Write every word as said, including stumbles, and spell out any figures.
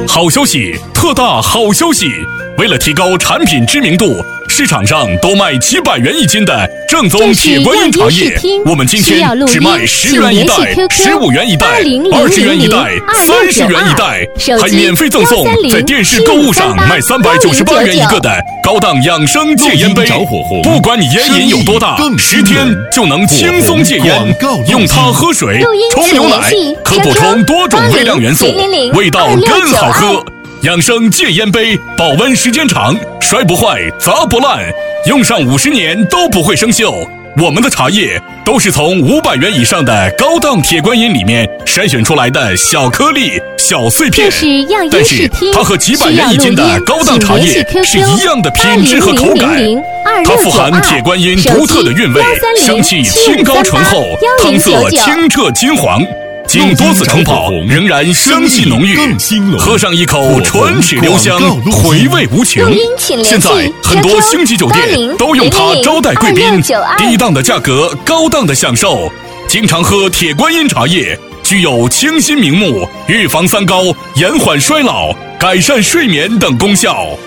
好消息，特大好消息！为了提高产品知名度，市场上都卖几百元一斤的正宗铁观音茶叶，我们今天只卖十元一袋、十五元一袋、二十元一袋、三十元一袋，还免费赠送在电视购物上卖三百九十八元一个的高档养生戒烟杯。不管你烟瘾有多大，十天就能轻松戒烟。用它喝水、冲牛奶，可补充多种微量元素，味道更好喝。养生戒烟杯，保温时间长，摔不坏，砸不烂，用上五十年都不会生锈。我们的茶叶都是从五百元以上的高档铁观音里面筛选出来的小颗粒、小碎片，但是它和几百元一斤的高档茶叶是一样的品质和口感。它富含铁观音独特的韵味，香气清高醇厚，汤色清澈金黄。经多次冲泡，仍然香气浓郁，喝上一口唇齿留香，回味无穷。现在很多星级酒店都用它招待贵宾，低档的价格，高档的享受。经常喝铁观音茶叶，具有清心明目、预防三高、延缓衰老、改善睡眠等功效。